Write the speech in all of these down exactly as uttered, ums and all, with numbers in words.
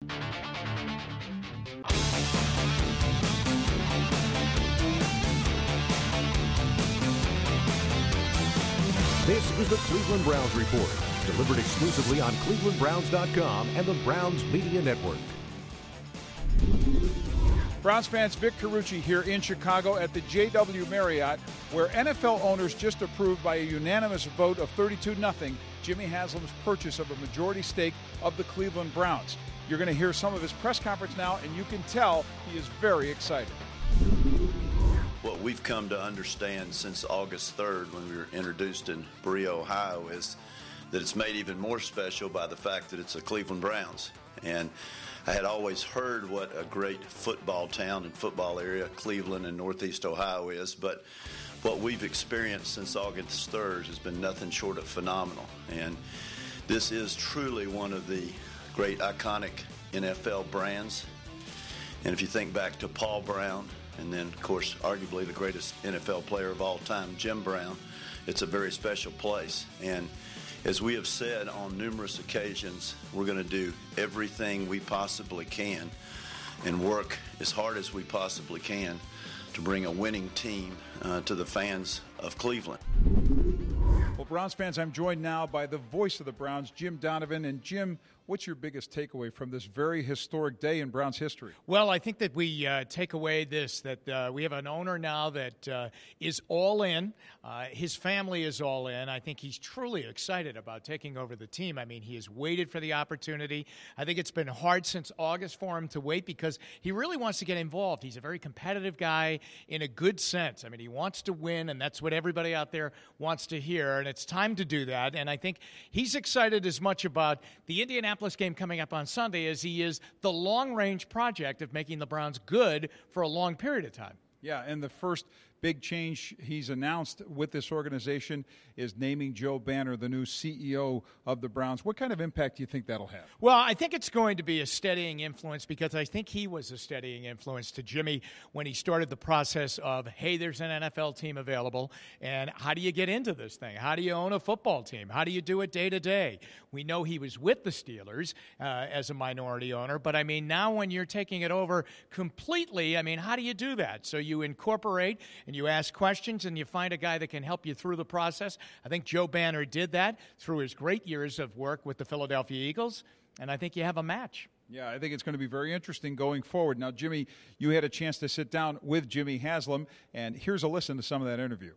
This is the Cleveland Browns Report, delivered exclusively on Cleveland Browns dot com and the Browns Media Network. Browns fans, Vic Carucci here in Chicago at the J W Marriott, where N F L owners just approved by a unanimous vote of thirty-two nothing Jimmy Haslam's purchase of a majority stake of the Cleveland Browns. You're going to hear some of his press conference now, and you can tell he is very excited. What we've come to understand since August third, when we were introduced in Berea, Ohio, is that it's made even more special by the fact that it's the Cleveland Browns. And I had always heard what a great football town and football area Cleveland and Northeast Ohio is, but what we've experienced since August third has been nothing short of phenomenal. And this is truly one of the great iconic N F L brands. And if you think back to Paul Brown, and then, of course, arguably the greatest N F L player of all time, Jim Brown, it's a very special place. And as we have said on numerous occasions, we're going to do everything we possibly can and work as hard as we possibly can to bring a winning team uh, to the fans of Cleveland. Well, Browns fans, I'm joined now by the voice of the Browns, Jim Donovan. And Jim, what's your biggest takeaway from this very historic day in Browns history? Well, I think that we uh, take away this, that uh, we have an owner now that uh, is all in. Uh, his family is all in. I think he's truly excited about taking over the team. I mean, he has waited for the opportunity. I think it's been hard since August for him to wait because he really wants to get involved. He's a very competitive guy in a good sense. I mean, he wants to win, and that's what everybody out there wants to hear, and it's time to do that. And I think he's excited as much about the Indianapolis game coming up on Sunday as he is the long-range project of making the Browns good for a long period of time. Yeah, and the first big change he's announced with this organization is naming Joe Banner the new C E O of the Browns. What kind of impact do you think that'll have? Well, I think it's going to be a steadying influence because I think he was a steadying influence to Jimmy when he started the process of, hey, there's an N F L team available, and how do you get into this thing? How do you own a football team? How do you do it day to day? We know he was with the Steelers uh, as a minority owner, but I mean, now when you're taking it over completely, I mean, how do you do that? So you incorporate and you ask questions and you find a guy that can help you through the process. I think Joe Banner did that through his great years of work with the Philadelphia Eagles, and I think you have a match. Yeah, I think it's going to be very interesting going forward. Now, Jimmy, you had a chance to sit down with Jimmy Haslam, and here's a listen to some of that interview.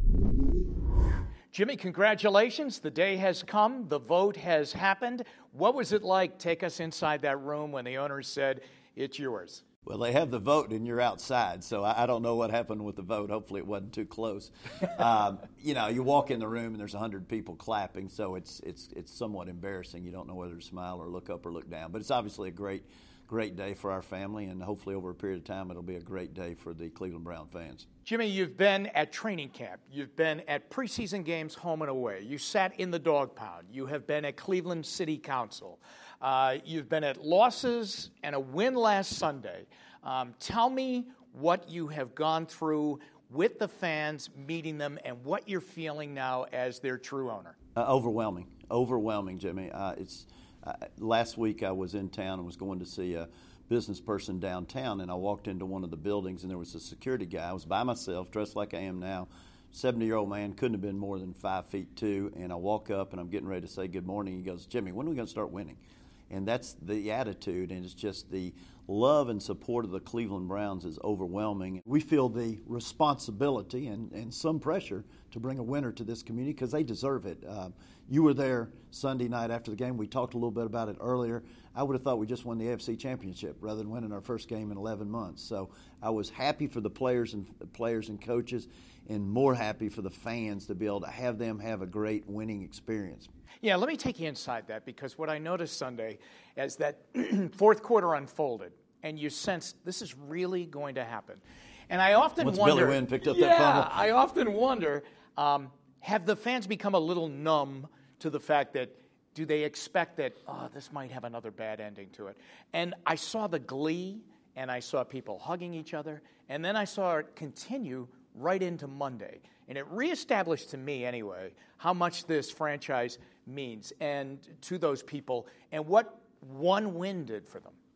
Jimmy, congratulations. The day has come. The vote has happened. What was it like? Take us inside that room when the owners said, it's yours. Well, they have the vote and you're outside, so I, I don't know what happened with the vote. Hopefully it wasn't too close. um, you know, you walk in the room and there's one hundred people clapping, so it's it's it's somewhat embarrassing. You don't know whether to smile or look up or look down. But it's obviously a great, great day for our family, and hopefully over a period of time it'll be a great day for the Cleveland Brown fans. Jimmy, you've been at training camp. You've been at preseason games home and away. You sat in the dog pound. You have been at Cleveland City Council. Uh, you've been at losses and a win last Sunday. Um, tell me what you have gone through with the fans, meeting them, and what you're feeling now as their true owner. Uh, overwhelming. Overwhelming, Jimmy. Uh, it's uh, last week I was in town and was going to see a business person downtown, and I walked into one of the buildings, and there was a security guy. I was by myself, dressed like I am now. seventy-year-old man, couldn't have been more than five feet two, and I walk up, and I'm getting ready to say good morning. He goes, Jimmy, when are we going to start winning? And that's the attitude, and it's just the love and support of the Cleveland Browns is overwhelming. We feel the responsibility and, and some pressure to bring a winner to this community because they deserve it. Uh, you were there Sunday night after the game. We talked a little bit about it earlier. I would have thought we just won the A F C Championship rather than winning our first game in eleven months. So I was happy for the players and players and coaches, and more happy for the fans to be able to have them have a great winning experience. Yeah, let me take you inside that, because what I noticed Sunday is that fourth quarter unfolded, and you sensed this is really going to happen. And I often Once wonder, Billy Wynn picked up yeah, that fumble. I often wonder, um, have the fans become a little numb to the fact that, do they expect that, oh, this might have another bad ending to it? And I saw the glee, and I saw people hugging each other, and then I saw it continue right into Monday. And it reestablished to me, anyway, how much this franchise means and to those people and what one win did for them.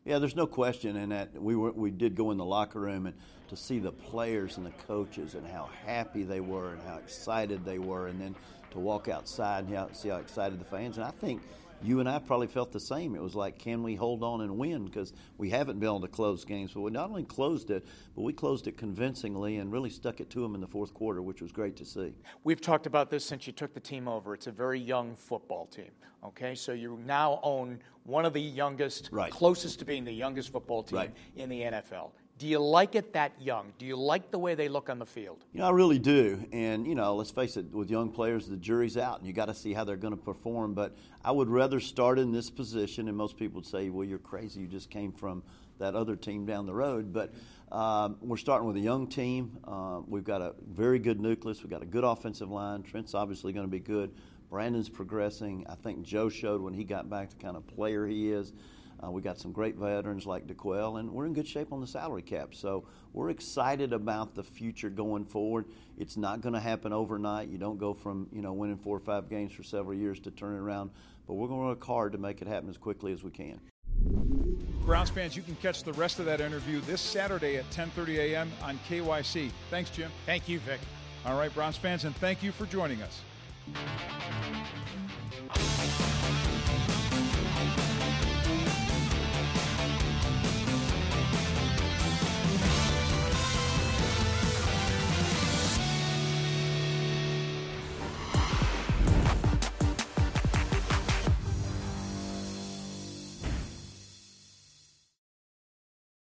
Yeah, there's no question in that we were, we did go in the locker room and to see the players and the coaches and how happy they were and how excited they were, and then to walk outside and how, see how excited the fans. And I think you and I probably felt the same. It was like, can we hold on and win? Because we haven't been able to close games. But we not only closed it, but we closed it convincingly and really stuck it to them in the fourth quarter, which was great to see. We've talked about this since you took the team over. It's a very young football team, okay? So you now own one of the youngest, right. closest to being the youngest football team right. in the N F L. Do you like it that young? Do you like the way they look on the field? You know, I really do. And, you know, let's face it, with young players, the jury's out, and you got to see how they're going to perform. But I would rather start in this position, and most people would say, well, you're crazy. You just came from that other team down the road. But um, we're starting with a young team. Uh, we've got a very good nucleus. We've got a good offensive line. Trent's obviously going to be good. Brandon's progressing. I think Joe showed when he got back the kind of player he is. Uh, we got some great veterans like DeQuell, and we're in good shape on the salary cap. So we're excited about the future going forward. It's not going to happen overnight. You don't go from, you know, winning four or five games for several years to turn it around. But we're going to work hard to make it happen as quickly as we can. Browns fans, you can catch the rest of that interview this Saturday at ten thirty a.m. on K Y C. Thanks, Jim. Thank you, Vic. All right, Browns fans, and thank you for joining us.